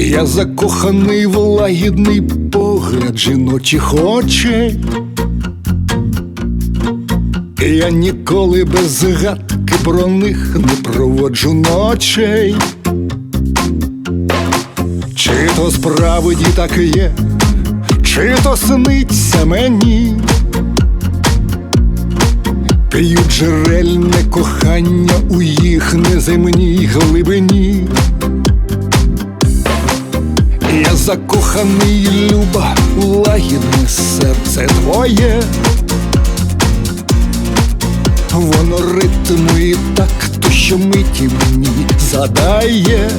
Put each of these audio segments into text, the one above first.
Я закоханий в лагідний погляд жіночих очей. Я ніколи без згадки про них не проводжу ночей. Чи то справді так є, чи то сниться мені, п'ють джерельне кохання у їх неземній глибині. Я закоханий, люба, у лагідне серце твоє. Воно ритму і такту щомиті мені задає,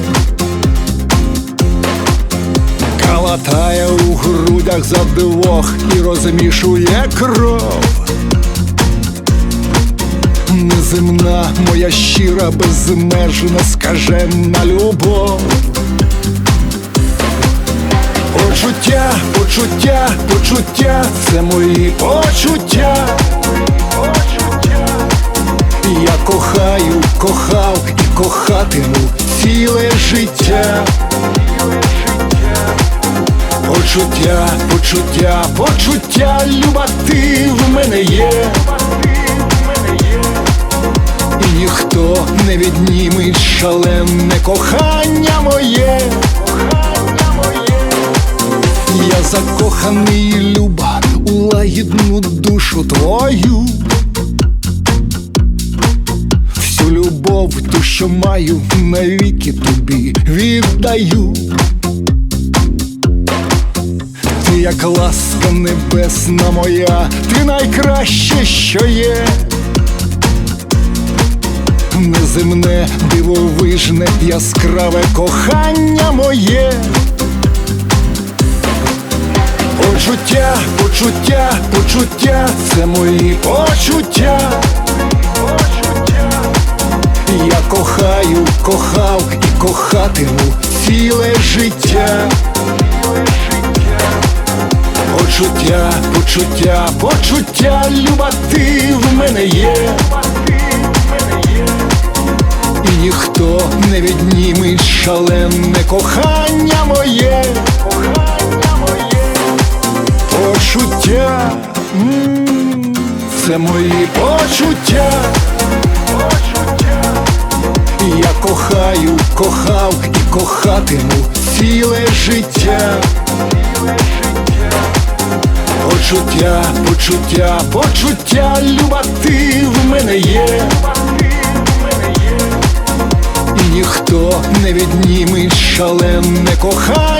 калатає у грудях за двох і розмішує кров. Неземна моя щира, безмежна, скажена любов. Почуття, почуття, почуття, це мої почуття. Я кохаю, кохав і кохатиму ціле життя. Почуття, почуття, почуття, люба, ти в мене є. І ніхто не відніме шалене кохання моє. Я закоханий, люба, у лагідну душу твою. Всю любов, ту, що маю, навіки тобі віддаю. Ти як ласка небесна моя, ти найкраще, що є. Неземне, дивовижне, яскраве кохання моє. Почуття, почуття, почуття, це мої почуття. Я кохаю, кохав і кохатиму ціле життя. Почуття, почуття, почуття, люба, ти в мене є. І ніхто не відніме шалене кохання моє. Почуття, це мої почуття. Я кохаю, кохав і кохатиму ціле життя. Почуття, почуття, почуття, люба, ти в мене є. І ніхто не відніме шалене кохання.